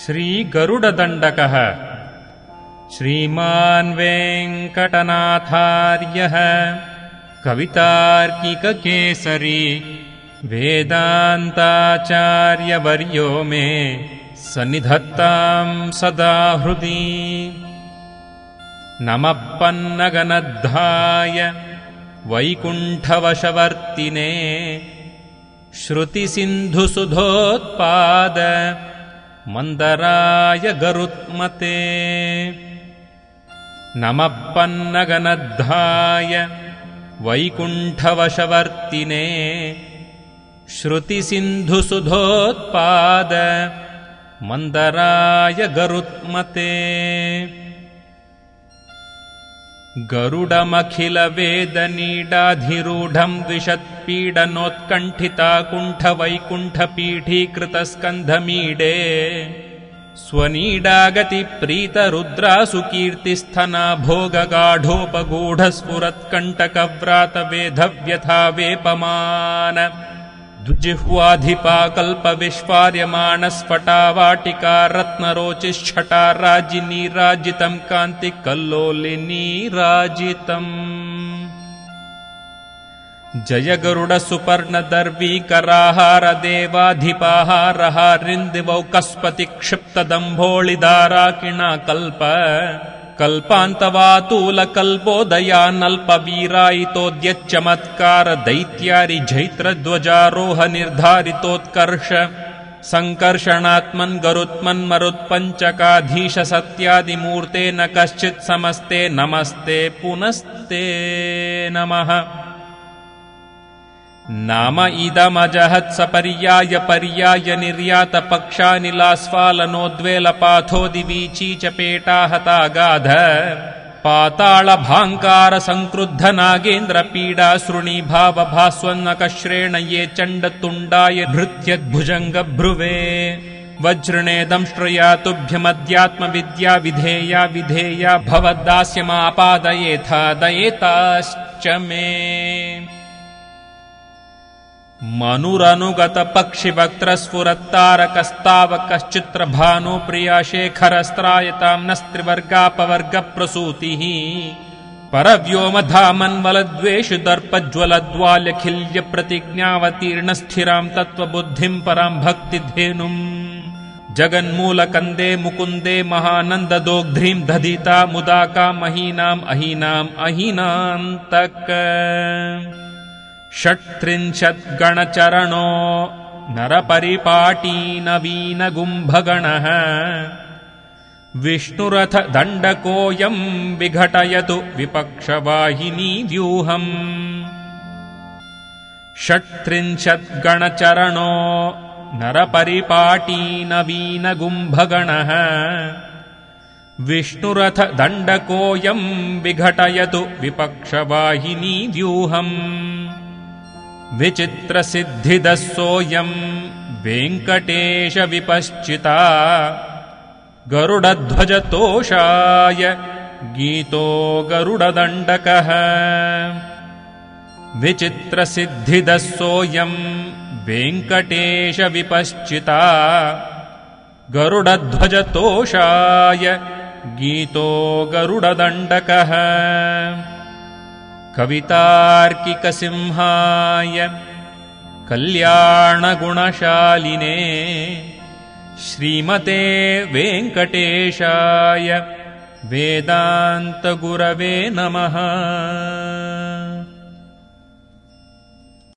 श्रीगरुडदण्डकः श्रीमान् वेङ्कटनाथार्यः कवितार्किककेसरी वेदान्ताचार्यवर्यो मे सन्निधत्तां सदा हृदि। नमः पन्नगनद्धाय वैकुण्ठवशवर्तिने श्रुतिसिन्धुसुधोत्पाद मन्दराय गरुत्मते। नमः पन्नगनद्धाय वैकुण्ठवशवर्तिने श्रुतिसिन्धुसुधोत्पाद मन्दराय गरुत्मते। गरुडमखिलवेदनीडाधिरूढं द्विषत्पीडनोत्कण्ठिताकुण्ठवैकुण्ठपीठीकृतस्कन्धमीडे स्वनीडागतिप्रीतरुद्रासु कीर्तिस्थना भोगगाढोपगूढस्फुरत्कण्टकव्रातवेधव्यथा वेपमान द्विजिह्वाधिपाकल्पविश्वार्यमाणस्फटावाटिका रत्नरोचिश्छटा राजिनीराजितं कान्तिकल्लोलिनीराजितम्। जय गरुडसुपर्णदर्वीकराहारदेवाधिपाहारहारिन्दिवौकस्पतिक्षिप्तदम्भोळिदाराकिणाकल्प कल्पान्तवातूलकल्पोदयान्नल्पवीरायितोद्यच्चमत्कार दैत्यारिजैत्रध्वजारोह निर्धारितोत्कर्ष सङ्कर्षणात्मन् गरुत्मन्मरुत्पञ्चकाधीश सत्यादिमूर्ते न कश्चित् समस्ते नमस्ते पुनस्ते नमः। नाम इदमजहत्सपर्याय पर्याय निर्यात पक्षानिलास्फालनोद्वेलपाथोदिवीचीचपेटाहतागाध पाताळभाङ्कार संक्रुद्ध नागेन्द्र पीडा सृणीभाव भास्वन्नकश्रेण ये चण्डतुण्डाय भृत्यद्भुजङ्गभ्रुवे वज्रणेदंष्ट्रया तुभ्यमध्यात्मविद्या विधेया विधेया भवद्दास्यमापादयेथा दयेताश्च मे। मनुरनुगत पक्षिवक्त्रस्फुरत्तारकस्तावकश्चित्रभानुप्रिया शेखरस्त्रायतां नस्त्रिवर्गापवर्गप्रसूतिः परव्योमधामन्वलद्वेषु दर्पज्वलद्वाल्यखिल्य प्रतिज्ञावतीर्णस्थिरां तत्त्वबुद्धिं परां भक्तिधेनुम् जगन्मूलकन्दे मुकुन्दे महानन्ददोग्ध्रीं दधिता मुदाका महीनाम् अहीनाम् अहीनान्तक। षट्त्रिंशद्गणचरणो नरपरिपाटी नवीनगुम्भगणः विष्णुरथ दण्डकोऽयं विघटयतु विपक्षवाहिनी व्यूहम्। षट्त्रिंशद्गणचरणो नरपरिपाटी नवीनगुम्भगणः विष्णुरथ दण्डकोऽयं विघटयतु विपक्षवाहिनी व्यूहम्। विचित्रसिद्धिदः सोऽयं वेङ्कटेश विपश्चिता गरुडध्वजतोषाय गीतो गरुडदण्डकः। विचित्रसिद्धिदः सोऽयं वेङ्कटेश विपश्चिता गरुडध्वजतोषाय गीतो गरुडदण्डकः। कवितार्किकसिंहाय कल्याणगुणशालिने श्रीमते वेङ्कटेशाय वेदान्तगुरवे नमः।